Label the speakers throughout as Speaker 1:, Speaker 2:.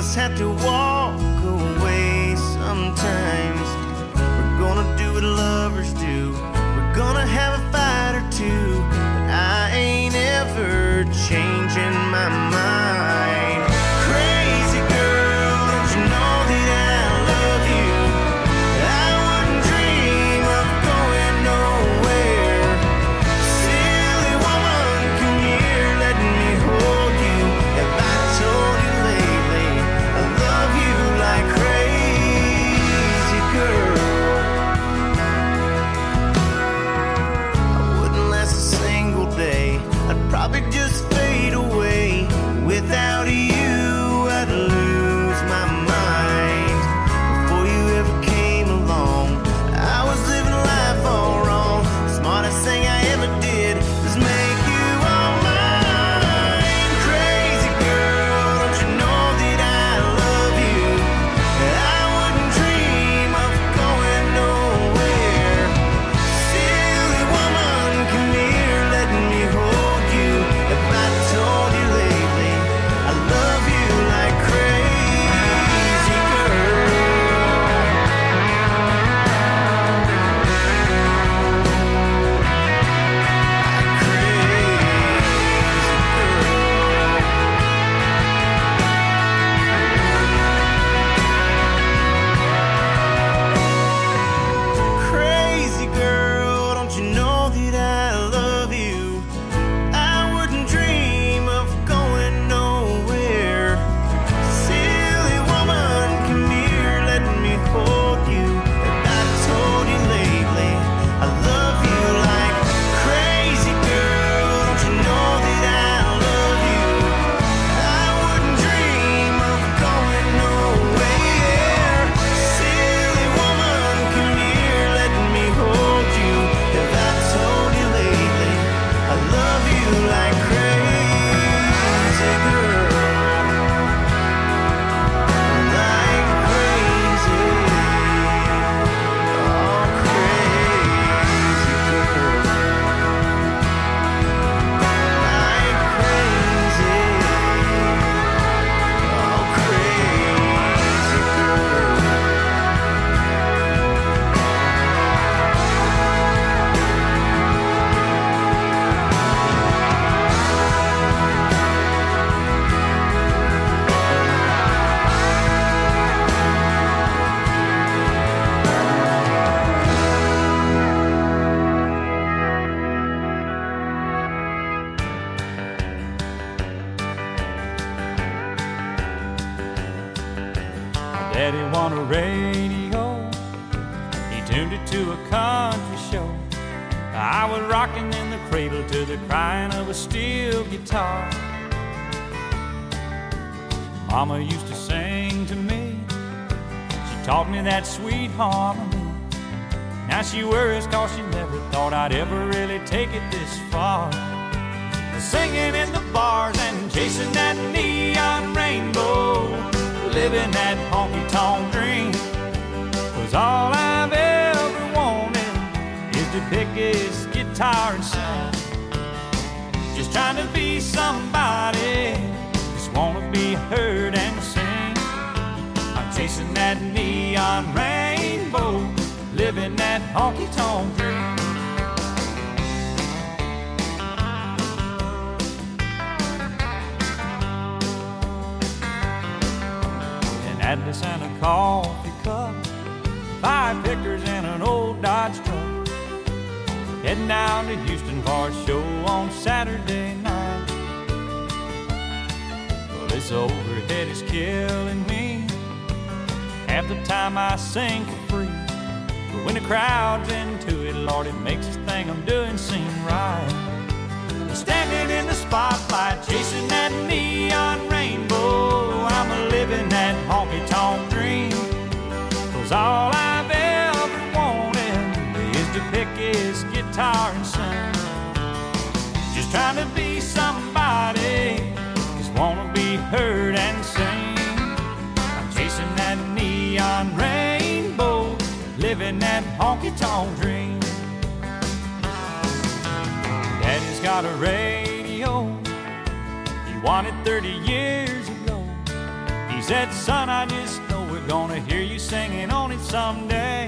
Speaker 1: us have to walk away sometimes. We're gonna do what lovers do. We're gonna have a fight or two, but I ain't ever changing my mind. Crazy girl, don't you know that I love you? I wouldn't dream of going nowhere. Silly woman, come here, let me hold you. Have I told you lately I love you like crazy girl? I wouldn't last a single day. I'd probably just fade away. Without you, I'd lose my mind. Before you ever came along, I was living life all wrong. Smartest thing I ever did was make you all mine. Crazy girl, don't you know that I love you? I wouldn't dream of going nowhere. Silly woman, come here, let me hold you. If I told you lately I love you like crazy girl. Like crazy girl. Crazy girl, don't you know that I love you? I wouldn't dream of going nowhere. Silly woman, come here, let me hold you. If I told you lately I love you like crazy girl, don't you know that I love you? I wouldn't dream of going nowhere. Silly woman, come here, let me hold you. If I told you lately I love you like crazy girl. Like crazy. Oh, crazy girl. Like crazy. Oh, crazy girl.
Speaker 2: Daddy won a radio. He tuned it to a country show. I was rocking in the cradle to the crying of a steel guitar. Mama used to sing to me. She taught me that sweet harmony. Now she worries 'cause she never thought I'd ever really take it this far. Singing in the bars and chasing that neon rainbow, living that honky-tonk dream. 'Cause all I've ever wanted is to pick his guitar and sing. Just trying to be somebody, just wanna be heard and sing. I'm chasing that neon rainbow, living that honky-tonk dream. Atlas and a coffee cup, 5 pickers and an old Dodge truck. Heading down to Houston for a show on Saturday night. Well, this overhead is killing me. Half the time I sing for free, but when the crowd's into it, Lord, it makes this thing I'm doing seem right. Standing in the spotlight, chasing that neon rainbow, I'm living that honky-tonk dream. 'Cause all I've ever wanted is to pick his guitar and sing. Just trying to be somebody, just wanna be heard and sing. I'm chasing that neon rainbow, living that honky-tonk dream. Daddy's got a radio he wanted 30 years ago. He said, son, I just know we're gonna hear you singing on it someday.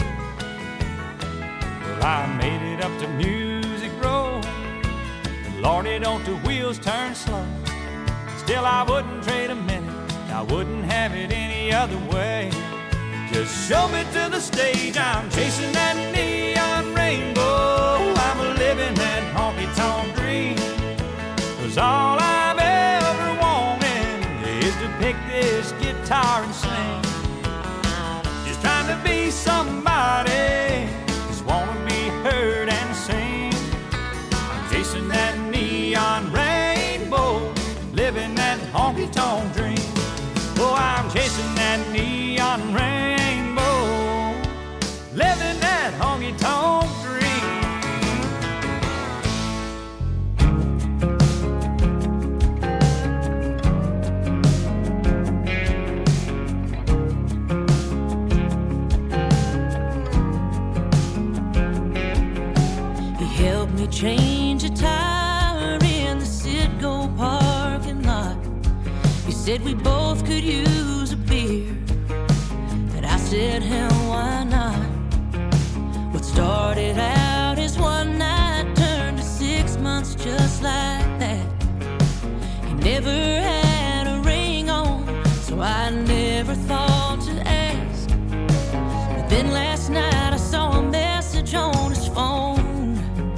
Speaker 2: Well, I made it up to Music Row. Lordy, don't the wheels turn slow. Still, I wouldn't trade a minute. I wouldn't have it any other way. Just show me to the stage. I'm chasing that neon rainbow. I'm living that honky-tonk dream. 'Cause all I've ever wanted is to pick this guitar and sing. Just trying to be somebody, just wanna be heard and seen. I'm chasing that neon rainbow, living that honky-tonk dream. Oh, I'm chasing that neon rainbow, living that honky-tonk dream.
Speaker 3: He helped me change a tire in the Citgo parking lot. He said we both could use a beer, and I said, hell, why not? What started out as one night turned to 6 months just like that. He never had a ring on, so I never thought to ask. But then last night I saw a message on his phone.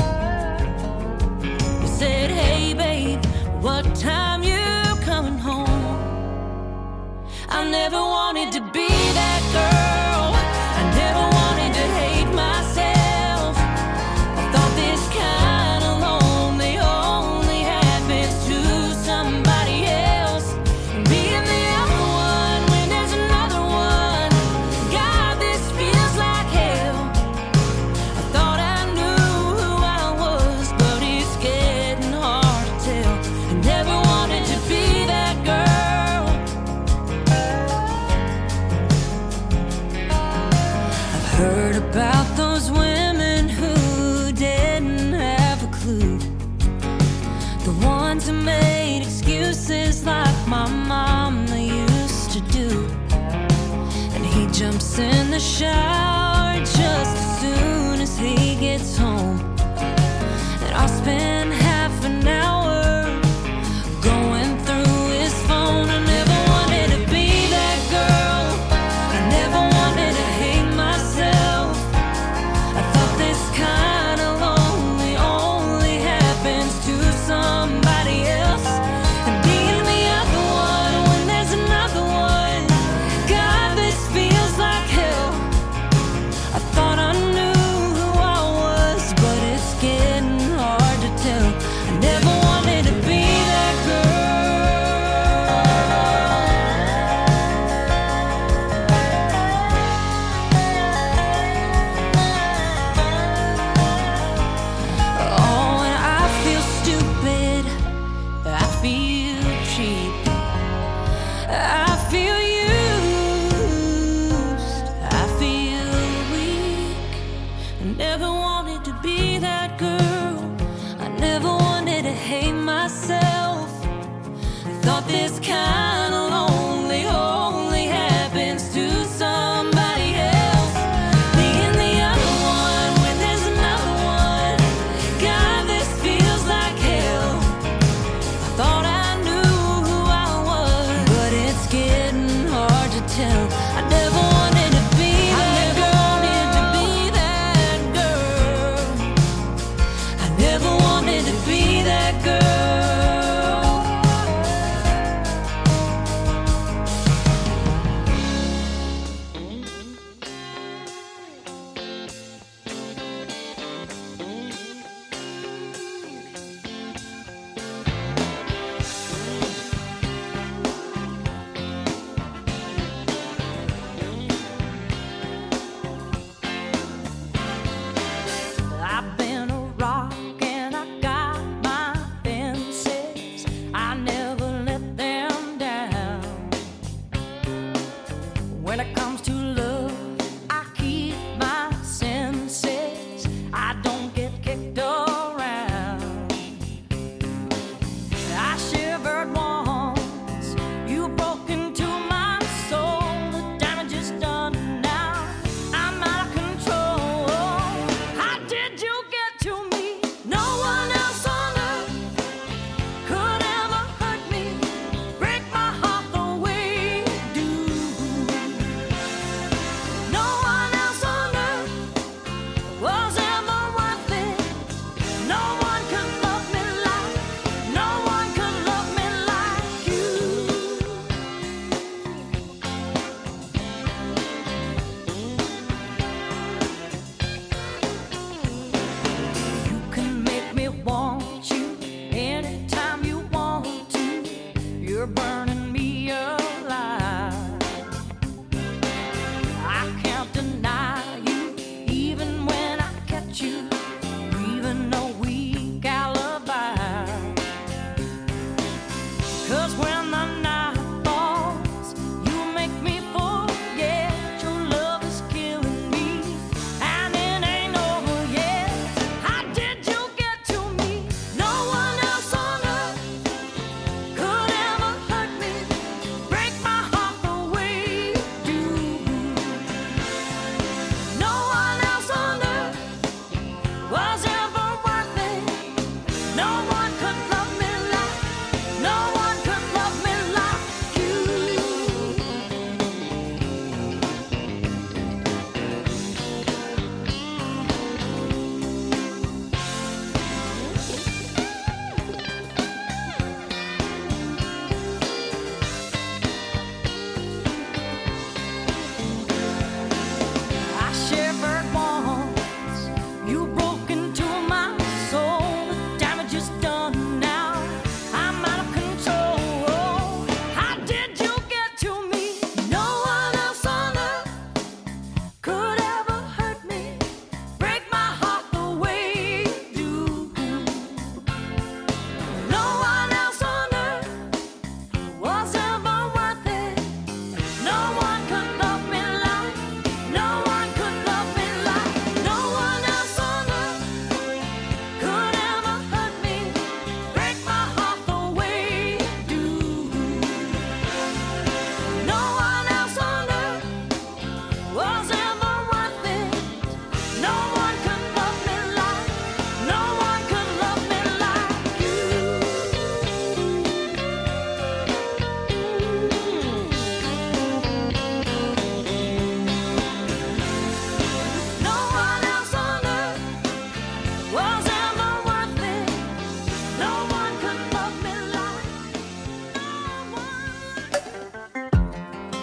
Speaker 3: He said, hey babe, what time you coming home? I never wanted to be that girl. I never wanted to hate myself. I thought this kind of lonely only happens to somebody else. Being the other one when there's another one. God, this feels like hell. I thought I knew who I was, but it's getting hard to tell. I never wanted to be that girl. Heard about those women who didn't have a clue, the ones who made excuses like my mama used to do. And he jumps in the shower just as soon as he gets home, and I'll spend half an hour going through his phone. I never wanted to be that girl. I never wanted to hate myself. I thought this kind of lonely only happens to somebody else. And being the other one when there's another one. God, this feels like hell. I thought I knew who I was, but it's getting hard to tell. I never wanted to be that Oh, and I feel stupid, I feel cheap, I feel used, I feel weak. I never wanted to be that girl. I never wanted to hate myself. I thought this kind of lonely only happens to somebody else. Being the other one when there's another one. God, this feels like hell. I thought I knew who I was, but it's getting hard to tell. I never wanted to be that girl. I never wanted to be that girl. you're burning me alive. I can't deny you, even when I catch you, even a weak alibi. 'Cause when the night falls, you make me forget your love is killing me, and it ain't over yet. How did you get to me? No one else on earth could ever hurt me, break my heart the way you do. No one else on earth was ever worth it. No one could love me like, no one could love me like you. I shivered once, you broke into my soul. The damage is done now, I'm out of control. How did you get to me? No one else on earth could ever hurt me, break my heart the way you do. No one else on earth was ever worth it. No one could love me like, no one could love me like, no one else on earth could ever hurt me, break my heart the way you do. No one else on earth was ever worth it. No one could love me like, no one could love me like you. No one else on earth was ever worth it. No one could love me like, no one.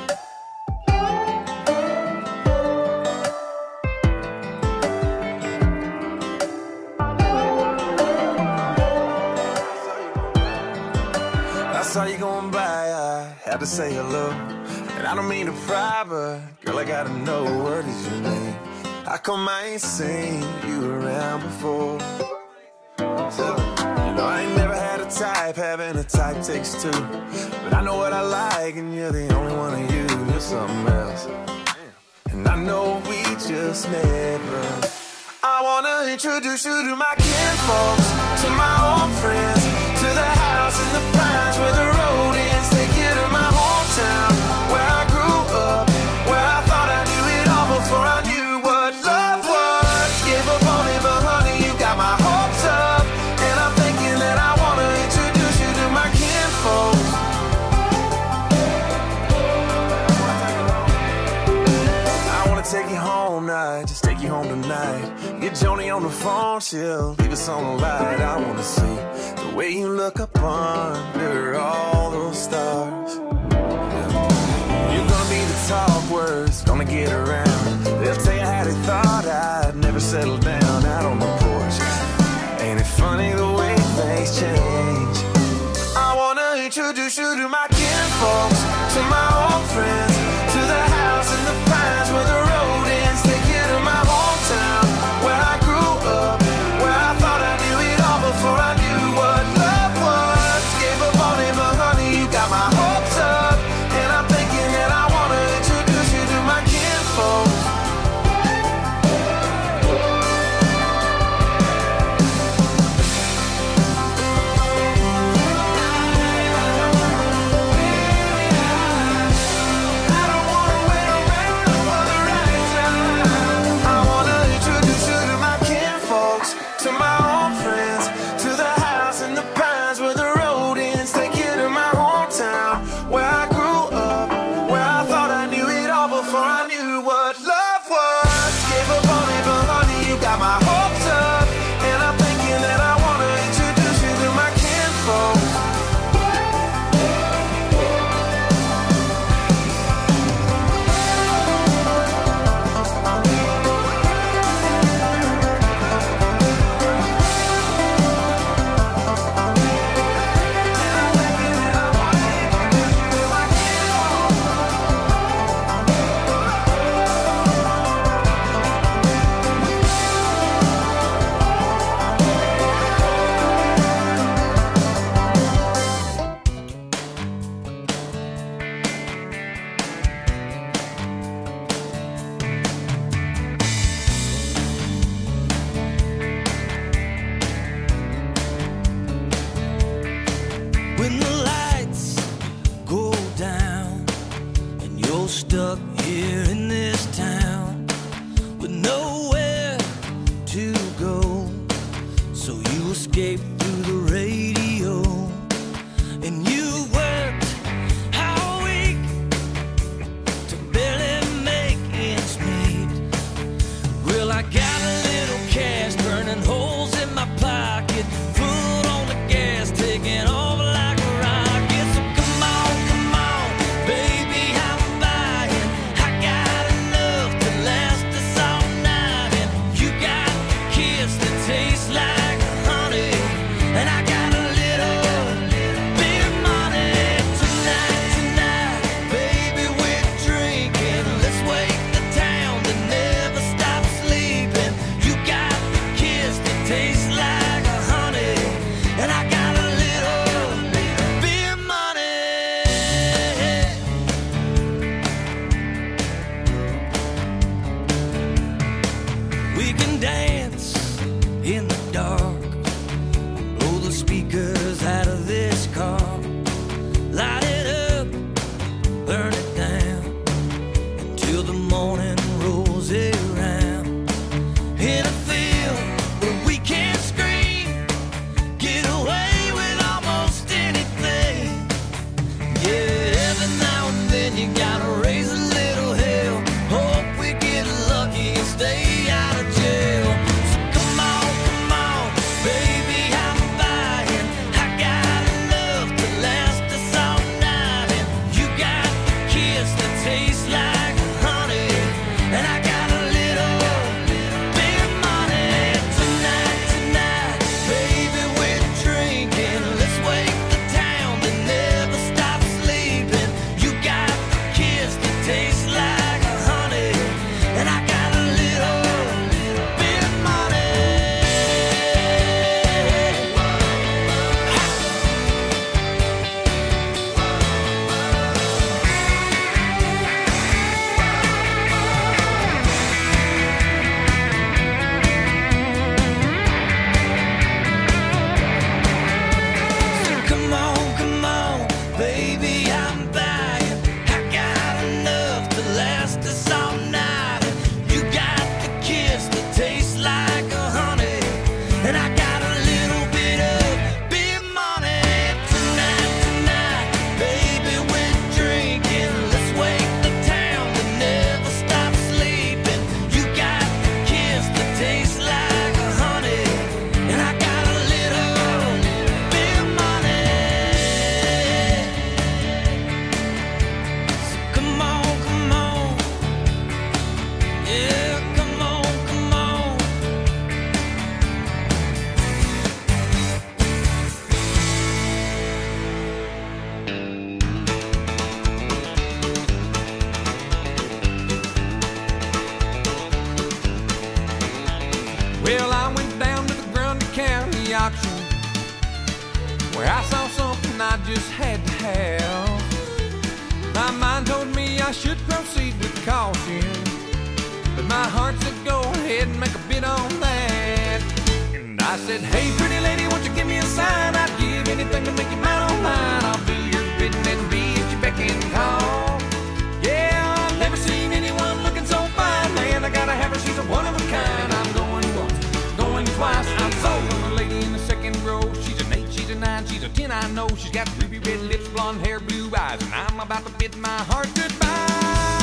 Speaker 1: I saw you going by, I had to say hello. And I don't mean to pry, but girl, I gotta know, what is your name? How come I ain't seen you around before? So, you know, I ain't never had a type, having a type takes two. But I know what I like, and you're the only one of you, you're something else. And I know we just met, but I wanna introduce you to my kinfolks, to my old friends, to the house in the pines where the road ends. Take you to my hometown, where I grew up, where I thought I knew it all before I knew what love was. Gave up on it, but honey, you got my hopes up. And I'm thinking that I wanna introduce you to my kinfolks. I wanna take you home night, just take you home tonight. Get Joni on the phone, she'll leave us on the light. I wanna see the way you look up under all those stars. You're gonna be the talk words, gonna get around. They'll tell you how they thought I'd never settle down out on the porch. Ain't it funny the way things change? I wanna introduce you to my kinfolks, to my old friends, to the house in the pines where the road ends. Take you to my hometown, where I grew up, where I thought I knew it all before I knew what love was. Gave up on it, but honey, you got my hopes up. And I'm thinking that I wanna introduce you to my kinfolks. I stuck here in this town with nowhere to go. So you escaped through the radio, and you worked all week to barely make ends meet. Well, I got a little cash burning holes in my pocket, foot on the gas, taking off like a rocket. So come on, baby, I'm buying. I got enough to last us all night, and you got a kiss that tastes like honey, and I got a little bit of money. Tonight, baby, we're drinking. Let's wake the town that never stops sleeping. You got a kiss that tastes like honey, and I got a little bit of money. We can dance in the dark, blow the speakers out of this car, light it up, burn it down, until the morning rolls around. In a field where we can't scream, get away with almost anything. Yeah, every now and then you gotta raise a little hell, hope we get lucky and stay out of jail. So come on, baby, I'm buying. I got enough to last us all night, and you got the kiss that tastes like honey, and I got a little bit of money. Tonight, baby, we're drinking. Let's wake the town that never stops sleeping. You got the kiss that tastes like honey, and I got a little bit of money. Come on, baby, I'm buying. I got enough to last us all night. You got the kiss that tastes like honey, and I got a little bit of money. Tonight, baby, we're drinking. Let's wake the town that never stops sleeping. You got the kiss that tastes like honey, and I got a little bit of money. So come on, yeah, come on.
Speaker 4: Well, I went down to the Grundy County auction, where I saw something I just had to have. My mind told me I should proceed with caution, but my heart said go ahead and make a bid on that. And I said, hey, pretty lady, won't you give me a sign? I'd give anything to make you mine on mine. I'll do your bidding and be at your beck and call. Yeah, I've never seen anyone looking so fine, man. I gotta have her, she's a one of a kind. I'm going once, going twice. I'm sold on the lady in the second row. She's an 8, she's a 9, she's a 10, I know. She's got ruby red lips, blonde hair, blue eyes, and I'm about to bid my heart goodbye.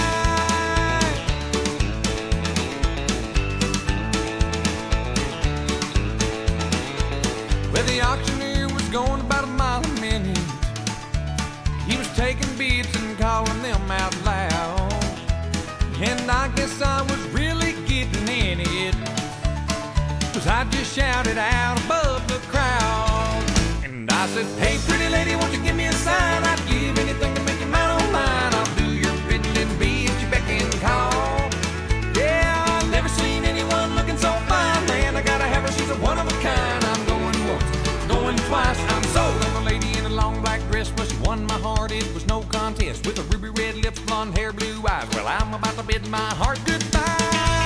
Speaker 4: Well, the auctioneer was going about a mile a minute. He was taking bids and calling them out loud, and I guess I was really getting in it, 'cause I just shouted out above the crowd. And I said, hey, pretty lady, won't you give me a sign? I'd give anything to make you mine on mine. I'll do your bidding and be at your beck and call. Yeah, I've never seen anyone looking so fine, man. I gotta have her, she's a one of a kind. I'm going once, going twice. I'm sold on the lady in a long black dress. Well, she won my heart, it was no contest. With her ruby red lips, blonde hair, blue eyes. Well, I'm about to bid my heart goodbye.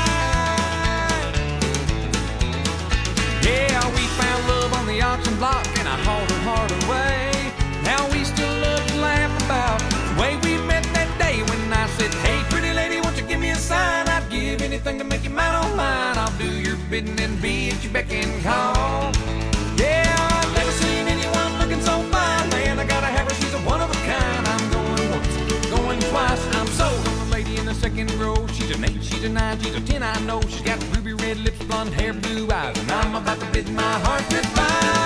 Speaker 4: Yeah, we found love on the auction block, and I hauled her heart away. Now we still love to laugh about the way we met that day when I said, beck and call. Yeah, I've never seen anyone looking so fine. Man, I gotta have her, she's a one of a kind. I'm going once, going twice. I'm sold on the lady in the second row. She's an 8, she's a 9, she's a 10, I know. She's got ruby red lips, blonde hair, blue eyes, and I'm about to bid my heart goodbye.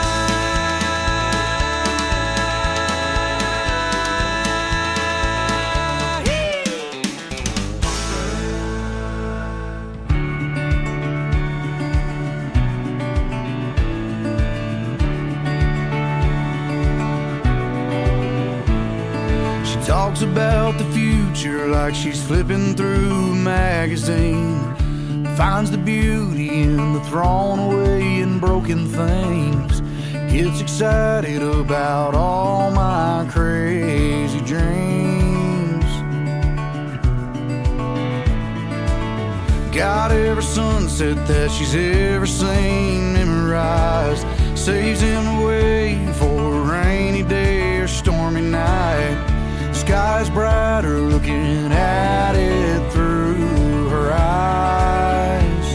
Speaker 5: Talks about the future like she's flipping through a magazine. Finds the beauty in the thrown away and broken things. Gets excited about all my crazy dreams. Got every sunset that she's ever seen memorized. Saves him away for a rainy day or stormy night. Sky's brighter looking at it through her eyes.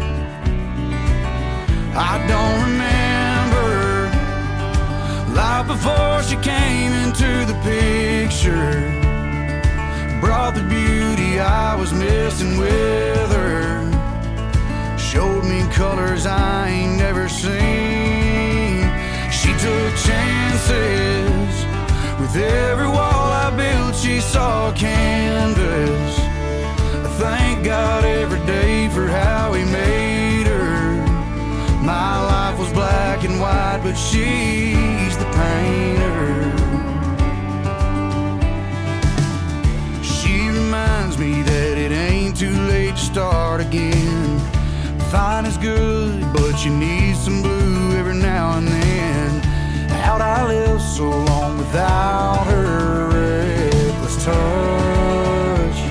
Speaker 5: I don't remember life before she came into the picture. Brought the beauty I was missing with her. Showed me colors I ain't never seen. She took chances. With every wall I built, she saw canvas. I thank God every day for how He made her. My life was black and white, but she's the painter. She reminds me that it ain't too late to start again. Fine is good, but you need some blue every now and then. How'd I live so long without her reckless touch?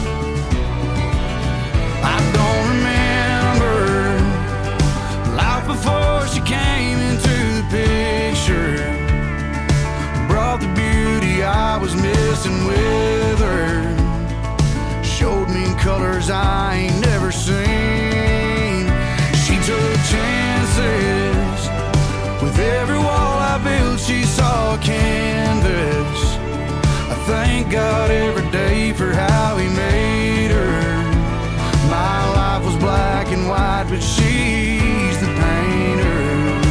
Speaker 5: I don't remember life before she came into the picture. Brought the beauty I was missing with her. Showed me colors I ain't never seen. She took chances. With every wall I built, she saw canvas. I thank God every day for how He made her. My life was black and white, but she's the painter.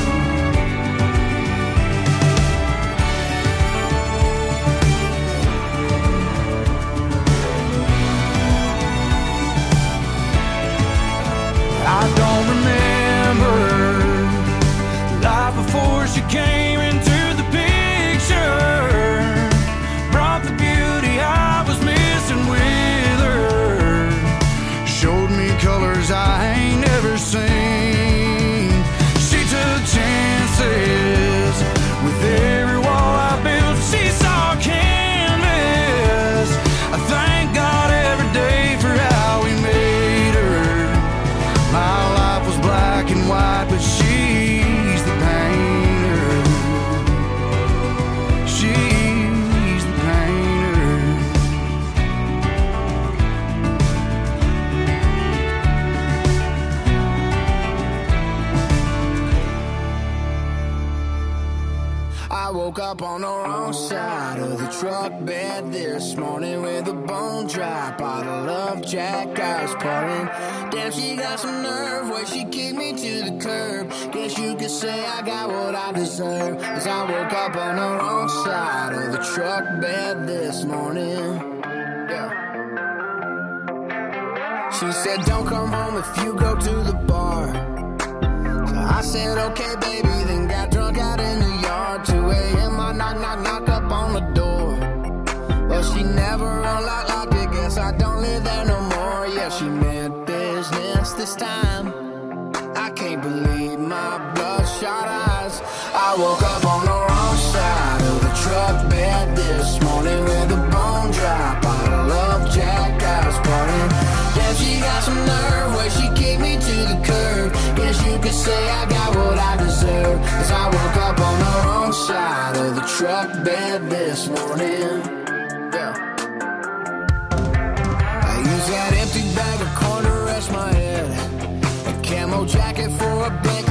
Speaker 5: I don't remember life before she came into the picture. Brought the beauty I was missing with her. Showed me colors I ain't never seen. She took chances. With every wall I built, she saw canvas. I thank God every day for how He made her. My life was black and white, but she's the painter. She's the painter.
Speaker 1: I woke up on the wrong side of the truck bed this morning with a bone dry bottle of Jack I was pouring. Damn, she got some nerve, way she kicked me to the curb. Guess you could say I got what I deserve. Cause I woke up on the wrong side of the truck bed this morning. Yeah. She said don't come home if you go to the bar. So I said okay baby, then got drunk out in the yard. 2 a.m. I knock up on the door. But she never unlocked it, guess I don't live there no more. Yeah, she meant business this time. I can't believe my bloodshot eyes. I woke up on the wrong side of the truck bed this morning with a bone dry bottle of Jack I was pouring. Damn, she got some nerve, way she kicked me to the curb. Guess you could say I got what I deserve. Cause I woke up on the wrong side of the truck bed this morning. Yeah. I use that empty bag of corn to rest my head, a camo jacket for a blanket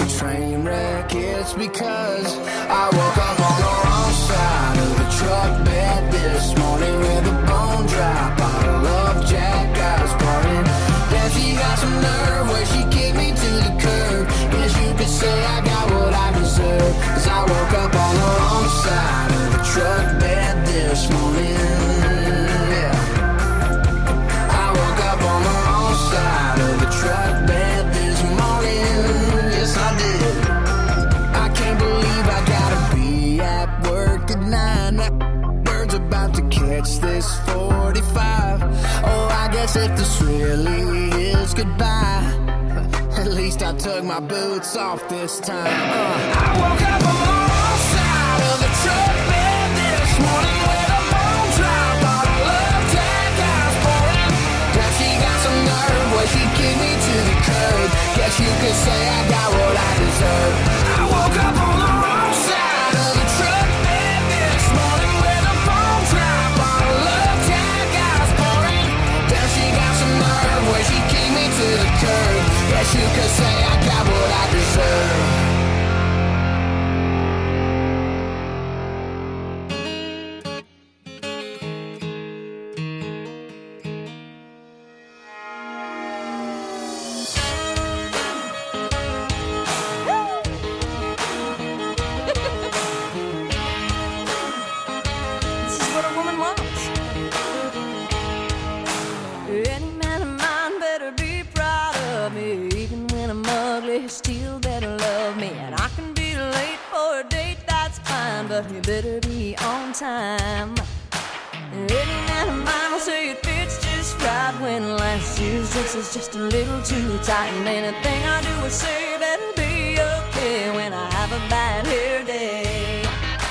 Speaker 5: train wreck, it's because I woke up on the wrong side of the truck bed this morning with a bone dry bottle of Jack I was pouring. Then she got some nerve where she kicked me to the curb. Guess you could say I got what I deserve, 'cause I woke up on the wrong side of the truck bed this morning. Yeah, I woke up on the wrong side of the truck bed this morning. Yes, I did. I can't believe I gotta be at work at 9. That bird's about to catch this 45. Oh, I guess if this really is goodbye, at least I took my boots off this time. I woke up on the wrong side of the truck bed this morning with a bone dry bottle of Jack I was pouring. Now she got some nerve where she kicked me to the curb. Guess you could say I got what I deserve. I woke up on the wrong side of the truck bed this morning with a bone dry bottle of Jack I was pouring. Now she got some nerve where she kicked me to the curb. Guess you could say I got what I deserve.
Speaker 3: This is what a woman wants. Any man of mine better be proud of me. Even when I'm ugly, he still better love me. And I can be late for a date, that's fine, but you better be on time. Any man of mine will say it fits just right when last year's dress is just a little too tight. And anything I do or say better be okay when I have a bad hair day.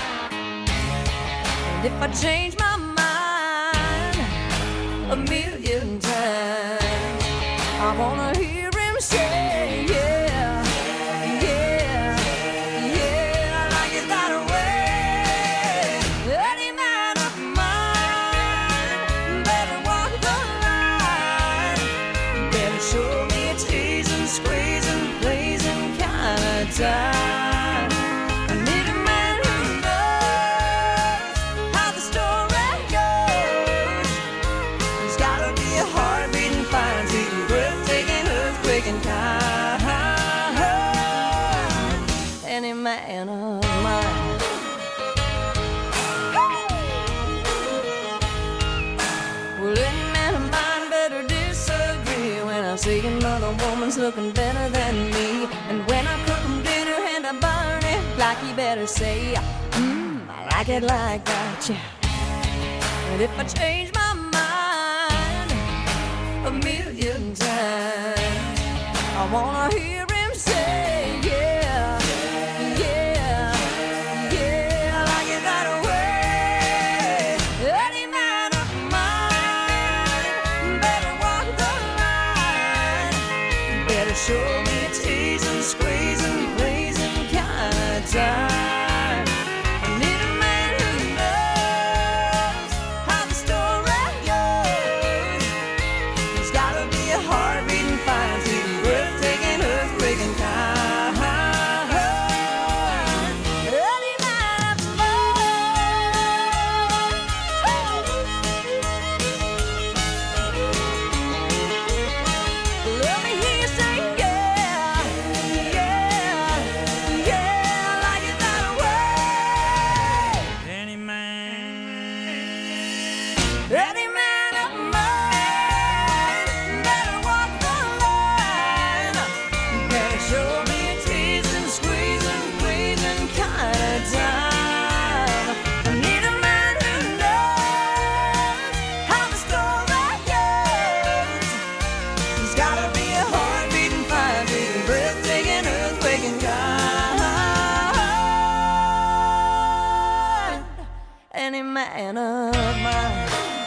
Speaker 3: And if I change my mind a million times, I wanna hear him say, yeah, yeah, yeah, I like it that way. Any man of mine better walk the line, better show me a teasing, squeezing, blazing kind of time. I need a man who knows how the story goes. There's gotta be a heart-beating fire to you, breathtaking, earthquaking kind. Any man of mine. Well, any man of mine better disagree when I see another woman's looking better than me. And when I cook him dinner and I burn it, like he better say, I like it like that, yeah. And if I change my mind a million times, I wanna hear him say, yeah, yeah, yeah, I like it that way. Any man of mine better walk the line, better show me a teasing, squeezing, blazing kind of time. I need a man who knows how the story goes. There's gotta be a heart-beating fire to be breathtaking, earthquaking kind. Any man of mine. Let me hear you say, yeah, yeah, yeah, I like it that way.
Speaker 2: Any man.
Speaker 3: Any man of mine better walk the line, better show me a teasing, squeezing, pleasing kind of time. I need a man who knows how the story goes. There's gotta be a heart-beating fire, beating, breathtaking, earthquaking kind. Any man of mine.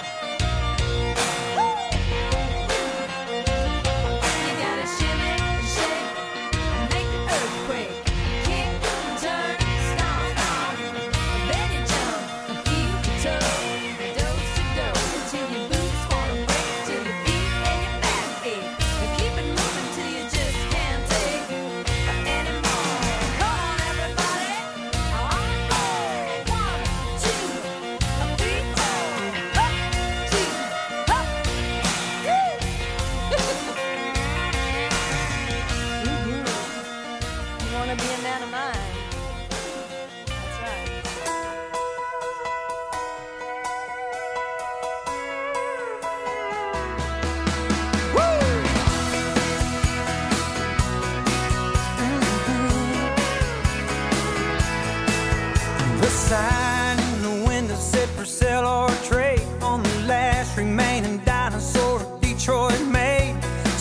Speaker 3: You gotta shimmy, shake, and make the earthquake. Kick, turn, stomp, stomp. Then you jump and keep your toe. Dose to dose until your boots wanna break, till your feet and your back ache. And keep it moving till you just can't take anymore. wanna be a man of mine. That's right.
Speaker 6: The sign in the window said for sale or trade on the last remaining dinosaur Detroit made.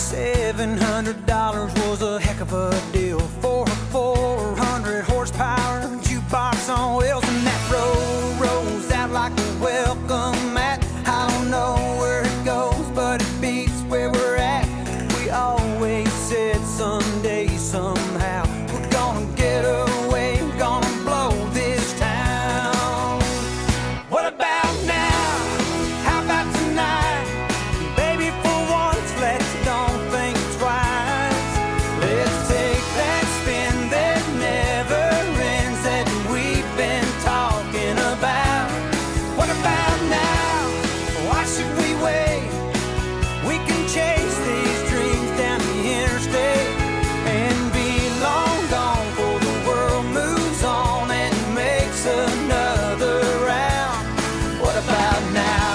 Speaker 6: $700 was a heck of a deal for a 400 horsepower jukebox on wheels, and that road rolls out like a welcome mat. I don't know where it goes, but it beats where we're at. We always said someday, somehow, we're gonna get away, gonna blow this town. What about now? How about tonight? Baby, for once, let's don't think twice. Let's take that spin that never ends that we've been talking about. What about now? Why should we wait? We can chase these dreams down the interstate and be long gone before the world moves on and makes another round. What about now?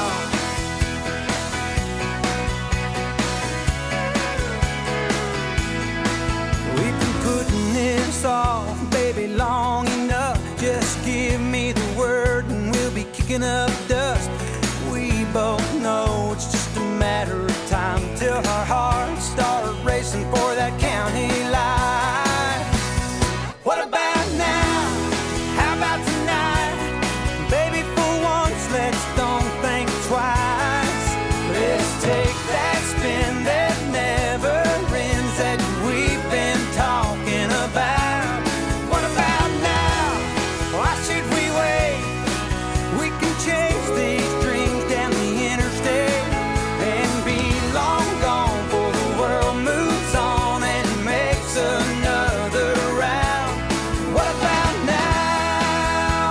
Speaker 6: We've been putting this off, baby, long enough. Just give me the word and we'll be kicking up dust. We both know it's just a matter of time till our hearts start racing for that county line. What about now? How about tonight? Baby, for once, let's don't think twice. Let's take that spin that never ends that we've been talking about. What about now? Why should we wait? We can chase these dreams down the interstate and be long gone before the world moves on and makes another round. What about now?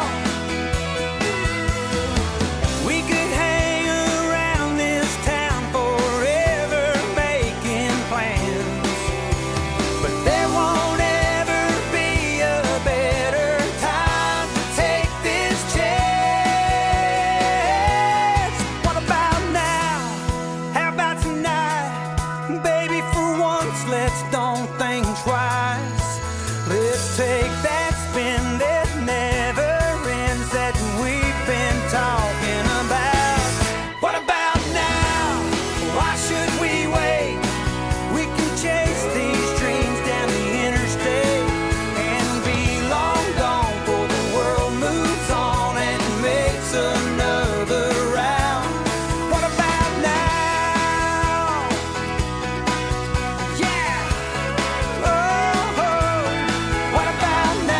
Speaker 6: We could hang around this town forever making plans, but there won't ever be a better time to take this chance. What about now? How about tonight? Baby, for once, let's don't think twice. Let's take that spin that never ends that we've been talking about. What about now? Why should we wait? We can chase these dreams down the interstate and be long gone before the world moves on and makes another round. What about now? Yeah. Oh, what about now?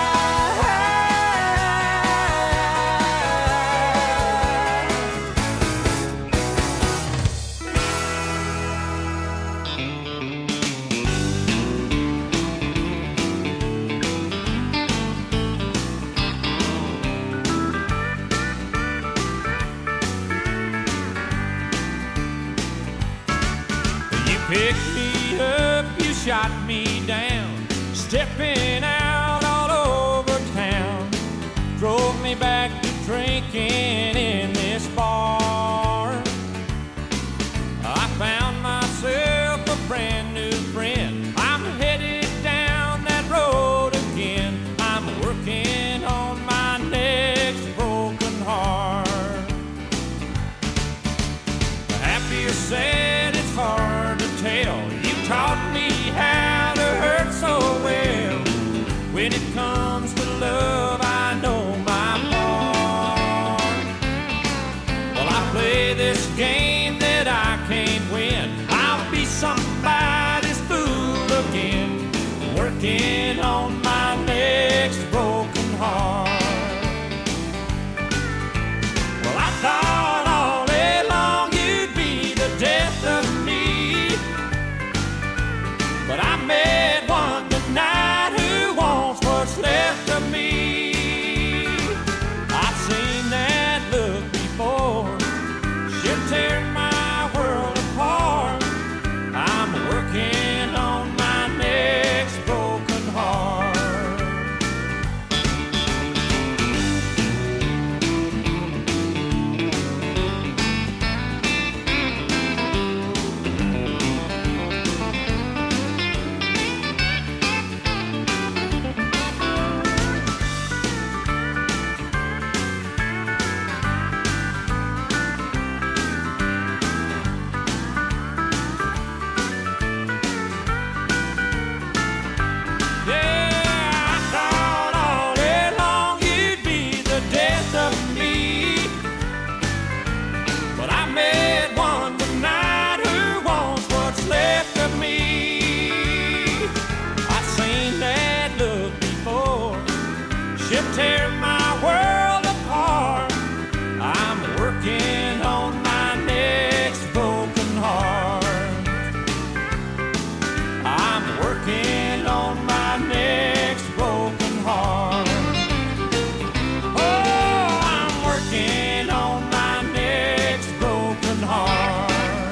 Speaker 2: You picked me up, you shot me down, stepping out all over town. Drove me back to drinking in this bar. I found myself a brand new friend. I'm headed down that road again. I'm working on my next broken heart. Happy or sad, it's hard to tell. You taught me how to hurt so well. When it comes to love, I know my part. Well, I play this game that I can't win. I'll be somebody's fool again, working on my next broken heart. Well, I thought all day long you'd be the death of me, but I met one tonight who wants what's left she'll tear my world apart. I'm working on my next broken heart. I'm working on my next broken heart. Oh, I'm working on my next broken heart.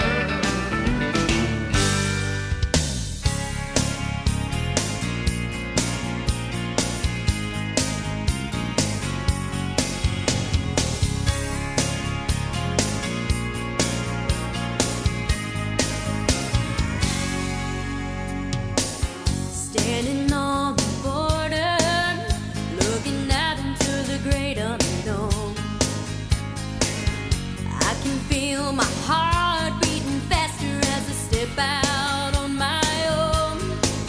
Speaker 3: Standing on the border, looking out into the great unknown. I can feel my heart beating faster as I step out on my own.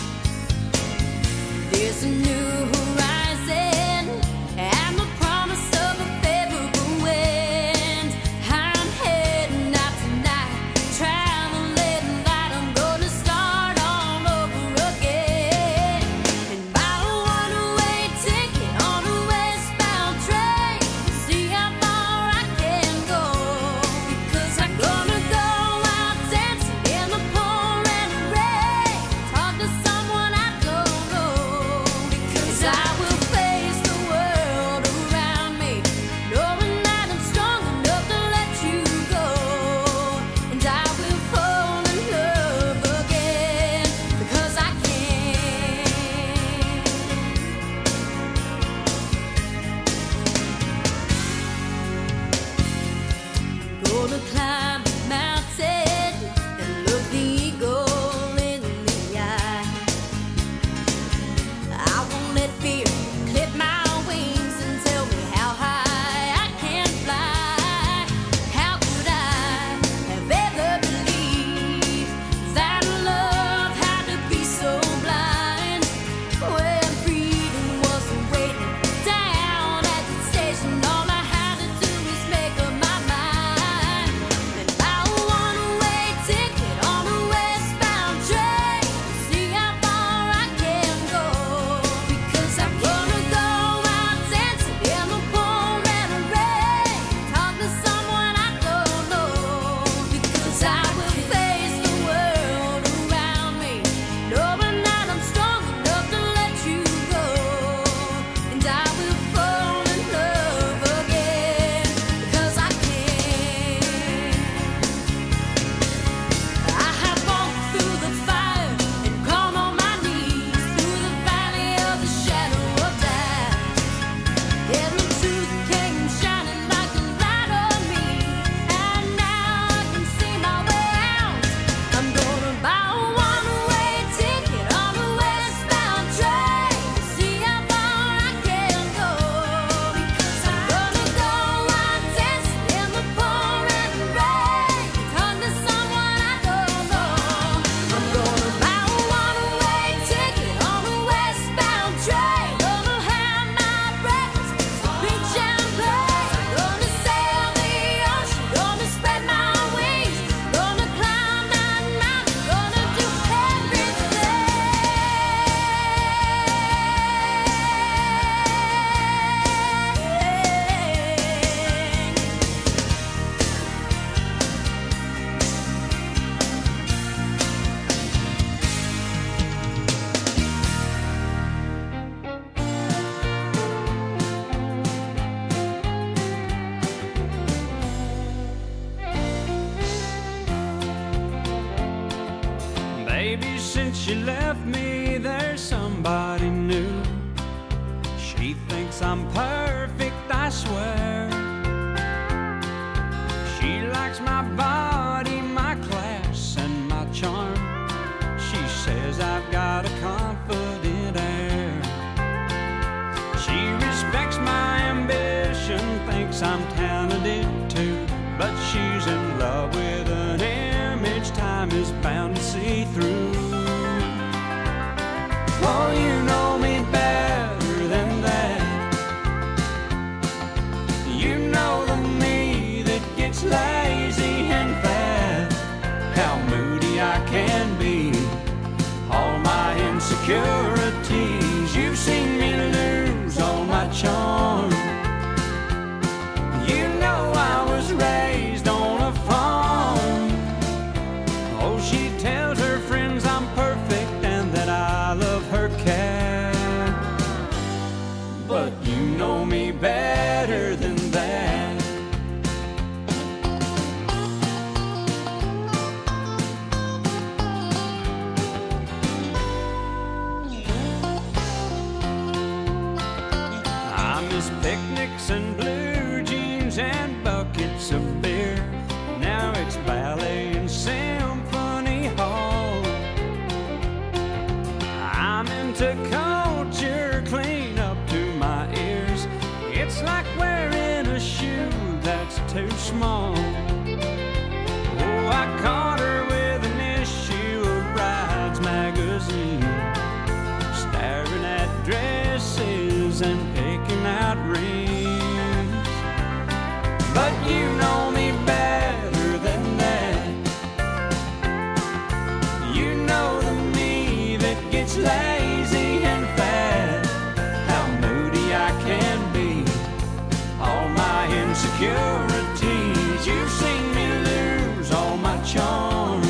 Speaker 3: There's a new horizon and the promise of a favorable wind. I'm heading out tonight, traveling light. I'm gonna start all over again. And buy a one-way ticket on a westbound train. See how far I can go. Because I'm gonna go out dancing in the pouring rain. Talk to someone I don't know. Because I will face the world around me, knowing that I'm strong enough to let you go. And I will fall in love again. Because I can. Gonna climb the mountain and look the eagle in the eye. I won't let fear clip my wings and tell me how high I can fly. How could I have ever believed that love had to be so blind? When freedom wasn't waiting down at the station, all I had to do was make up my mind. And buy a one-way ticket on a westbound train. See how far I can go. Because I'm gonna go out dancing in the pouring rain. Talk to someone I don't know. Because I will face the world around me, knowing that I'm strong enough to let you go. And I will fall in love again. Because I can. I have walked through the fire and gone on my knees through the valley of the shadow of death. And the truth came shining like a light on me. And now I can see my way out. I'm gonna buy a one-way ticket on a westbound train. See how far I can go. Because I'm gonna go out dancing in the pouring rain. Talk to someone I don't know. I'm gonna buy a one-way ticket on a westbound train. Gonna have my breakfast, beach and play. Gonna sail the ocean, gonna spread my wings. Gonna climb that mountain, gonna do
Speaker 5: Baby, since you left me, there's somebody new. She thinks I'm perfect, I swear. She likes my body, my class, and my charm. She says I've got a confident air. She respects my ambition, thinks I'm talented too. But she's in love with an image time is bound to see through. Oh, you know me better than that.
Speaker 2: was picnics and blue jeans and buckets of beer. Now it's ballet and symphony hall. I'm into culture clean up to my ears. It's like wearing a shoe that's too small. Oh, I caught her with an issue of Brides magazine, staring at dresses and picking out rings. But you know me better than that. You know the me that gets lazy and fat, how moody I can be, all my insecurities. You've seen me lose all my charm.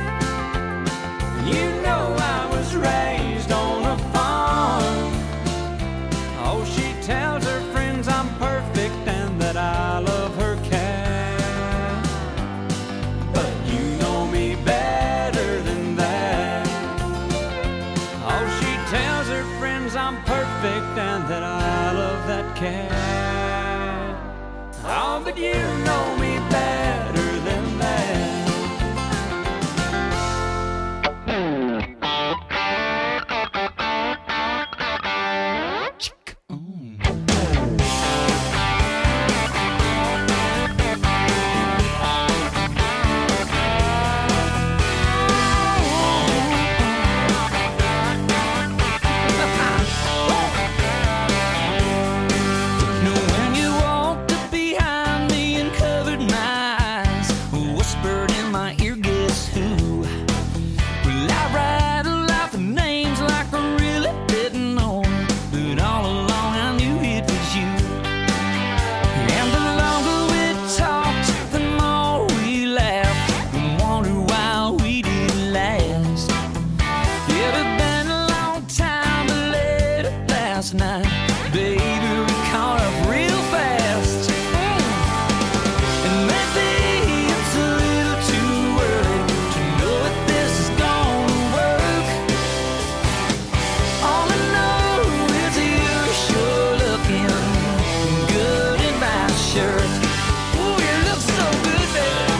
Speaker 2: You know I was raised on a farm. Oh, she tells her friends I'm perfect and that I love her cat. But you know me better than that. Oh, she tells her friends I'm perfect and that I love that cat. Oh, but you know me better than that.
Speaker 7: When you walked up behind me and covered my eyes, whispered in my ear, guess who? Well, I rattled off the names like I really didn't know, but all along I knew it was you. And the longer we talked, the more we laughed and wondered why we didn't last. It had been a long time, but late last night, baby, we caught up real fast. And maybe it's a little too early to know if this is gonna work. All I know is you're sure looking good in my shirt. Ooh, you look so good, baby.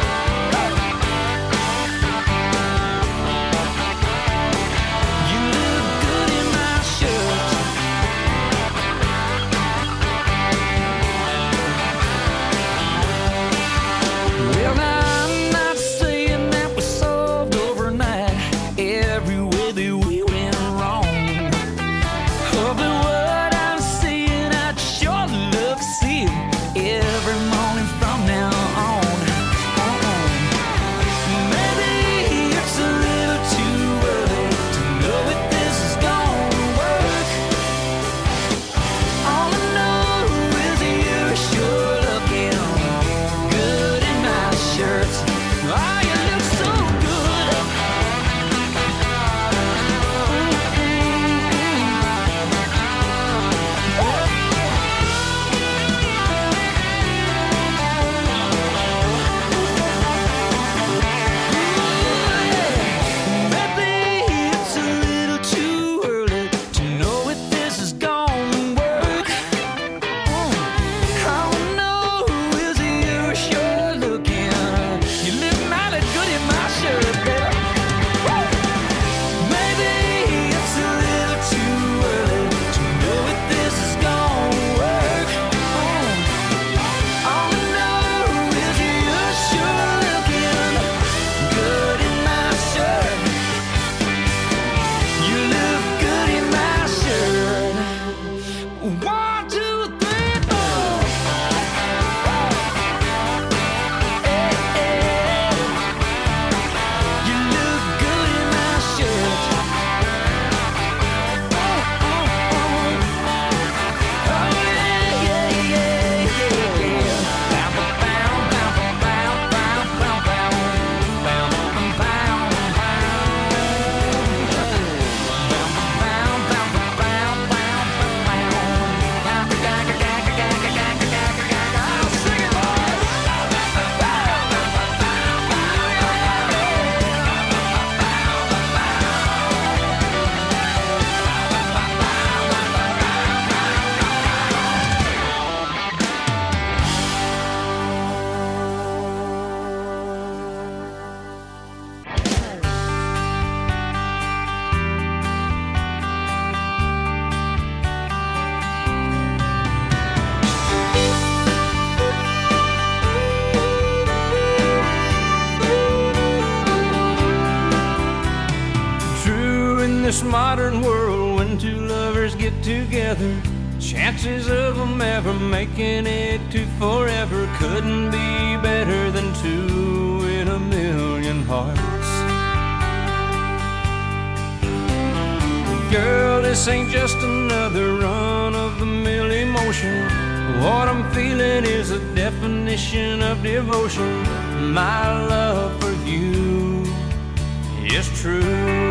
Speaker 7: You look good in my shirt. Well, I'm not saying that we solved overnight every way that we went wrong. Oh, but what I'm seeing, I'd sure love to see it every morning from now on. Maybe it's a little too early to know if this is gonna work. All I know is you're sure looking good in my shirt. Oh, you look so good.
Speaker 4: this modern world, when two lovers get together, chances of them ever making it to forever couldn't be better than two in a million hearts. Girl, this ain't just another run-of-the-mill emotion. What I'm feeling is a definition of devotion. My love for you is true.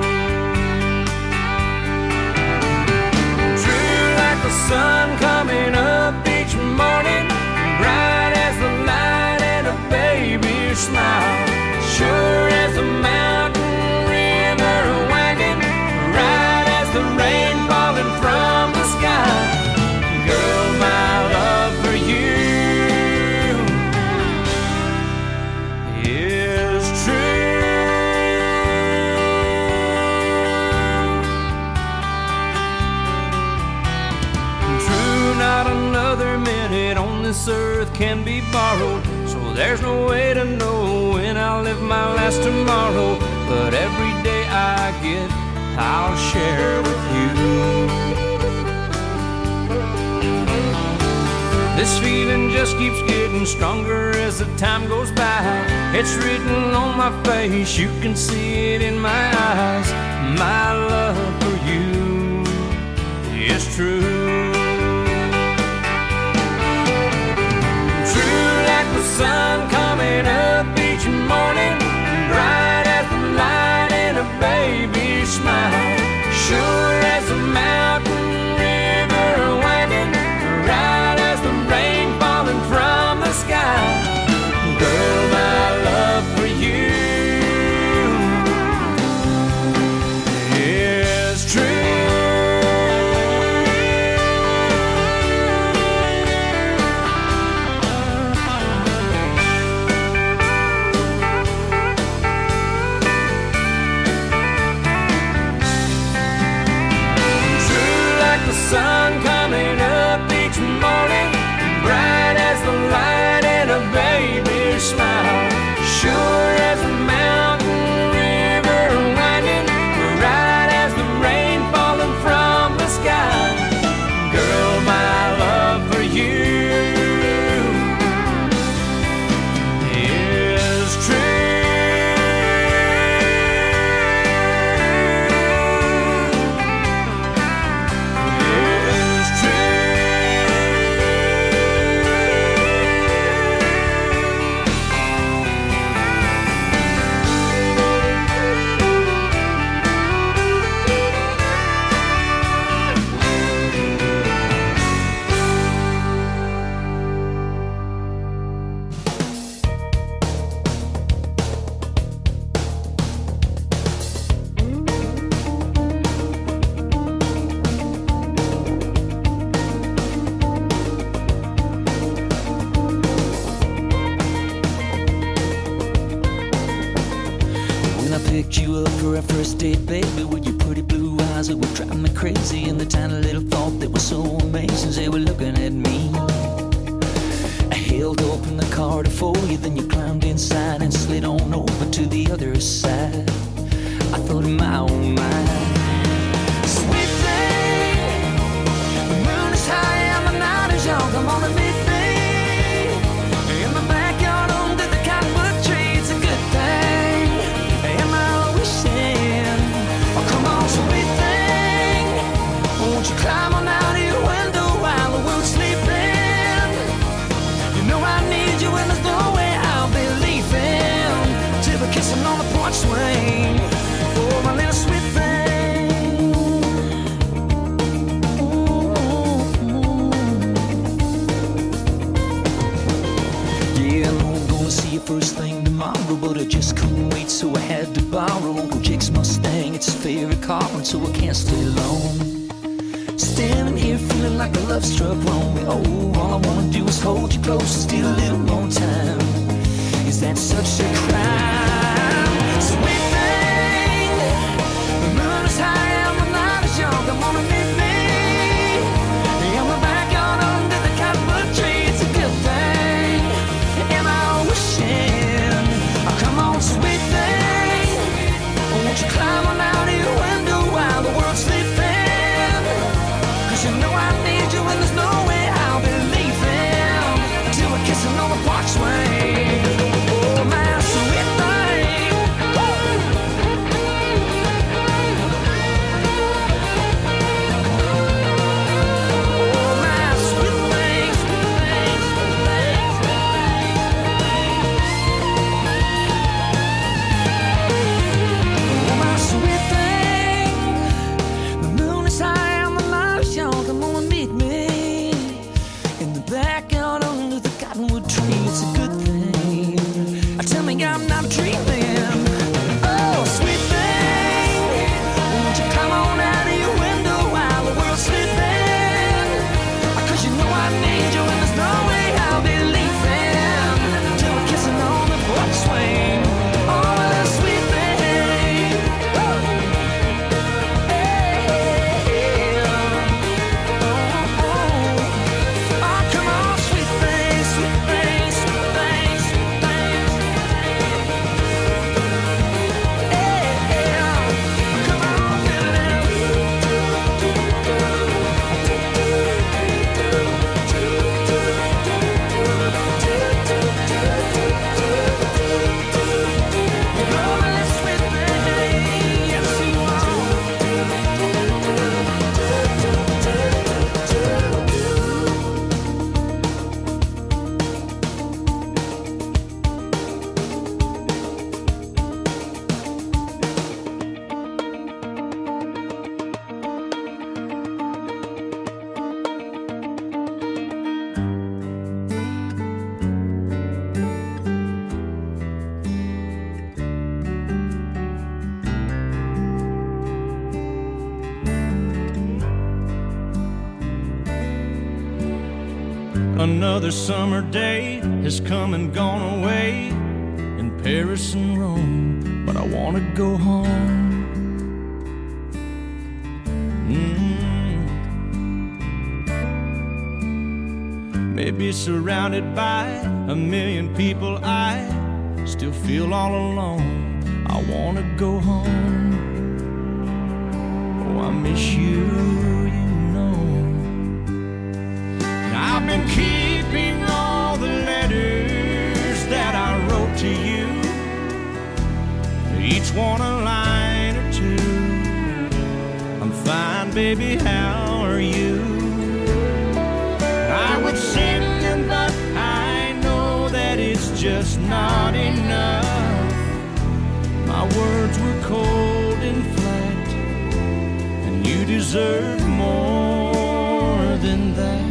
Speaker 4: True like the sun coming up each morning, bright as the light and a baby's smile, sure as a mountain river winding, right as the rain falling from the sky. Girl, my love for you is true. True, not another minute on this earth can be borrowed, so there's no way to know when I'll live my last tomorrow. But every day I get, I'll share with you. This feeling just keeps getting stronger as the time goes by. It's written on my face, you can see it in my eyes. My love for you is true. True like the sun coming up each morning, bright as the light in a baby's smile, sure as a mountain river winding, right as the rain falling from the sky. Girl, my love for you is true. Sun coming up each morning, bright as the light in a baby's smile, sure as a mountain river winding, right as the rain falling from the sky. Girl, my love for you is true.
Speaker 7: Picked you up for our first date, baby, with your pretty blue eyes that were driving me crazy, and the tiny little thought that was so amazing, they were looking at me. I held open the car to for you, then you climbed inside and slid on over to the other side. I thought in my own mind, sweet thing, the moon is high and the night is young, come on and meet me in the backyard under the cottonwood tree. It's a good thing. Oh, come on, sweet thing, won't you climb on out of your window while the world's sleeping? You know I need you and there's no way I'll be leaving till we're kissing on the porch swing. Oh, my little sweet thing. Yeah, I know I'm gonna see you first thing tomorrow, but I just couldn't wait, so I had to borrow Uncle Jake's Mustang. It's his favorite car, and so I can't stay long. Standing here feeling like a love struck wrong. Oh, all I wanna do is hold you close and steal a little more time. Is that such a crime? Sweet thing, the moon is high and the night is young. Come on and meet me in the backyard under the cottonwood tree. It's a good thing, and I wishing. Oh, come on, sweet thing, won't you climb on out of your window while the world know I need you and there's no way I'll be leaving till we're kissing on the porchway. Oh, my sweet thing. Oh, my sweet thing, sweet thing, sweet thing, oh, my sweet thing. The moon is high on the lights, y'all. Come on and meet me in the backyard under the cottonwood tree. It's a good thing. Tell me I'm not dreaming. Oh, sweet thing, won't you come on out of your window while the world's sleeping? 'Cause you know I need you and there's no way I'll be leaving till we're kissing on the porch swing. Oh, that sweet thing. Woo! Hey, oh, oh. Oh, come on, sweet thing, sweet thing, sweet thing, sweet thing. Come on,
Speaker 2: Another summer day has come and gone away in Paris and Rome, but I want to go home. Maybe surrounded by a million people, I still feel all alone. I want to go home. Oh, I miss you, you know. I've been keeping all the letters that I wrote to you, each one a line or two. I'm fine, baby, how are you? I would send them, but I know that it's just not enough. My words were cold and flat, and you deserve more than that.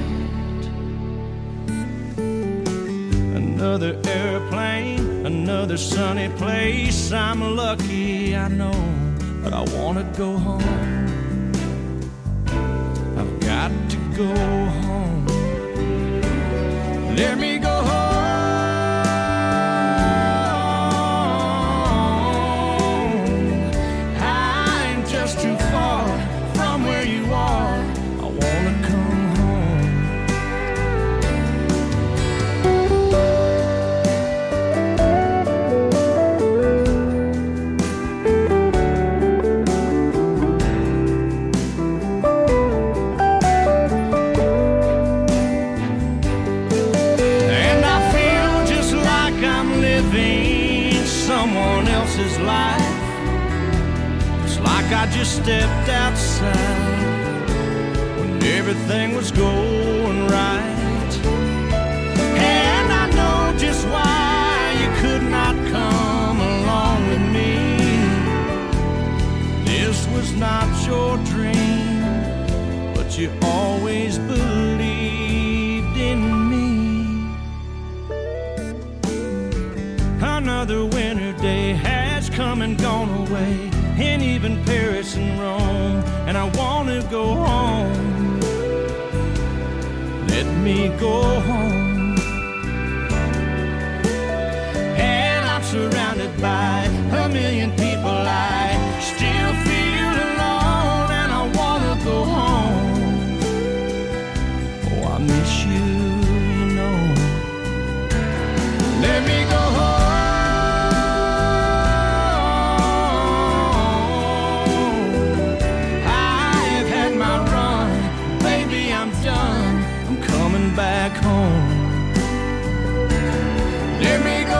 Speaker 2: Another airplane, another sunny place. I'm lucky, I know, but I want to go home. I've got to go home. Let me go home. I'm just too far from where you are. I want to come home. Someone else's life. It's like I just stepped outside when everything was going right. And I know just why you could not come along with me. This was not your dream, but you always believed in me. Another winter day has come and gone away, and even Paris and Rome, and I want to go home. Let me go home. And I'm surrounded by a million people. I still feel alone, and I want to go home. Oh, I miss you, you know. Let me go home. I've had my run, baby, I'm done, I'm coming back home. Let me go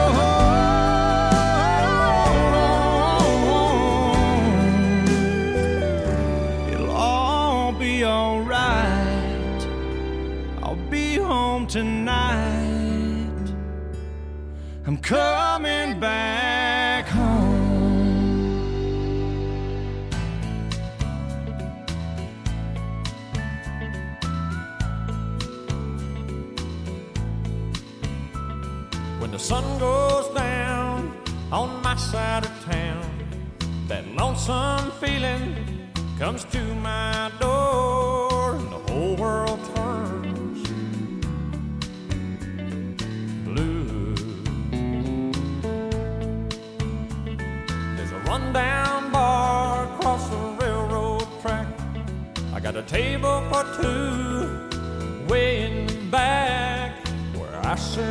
Speaker 2: home. It'll all be alright. I'll be home tonight. I'm coming back home. When the sun goes down on my side of town, that lonesome feeling comes to my door, and the whole world turns blue. There's a rundown bar across the railroad track. I got a table for two way in the back where I sit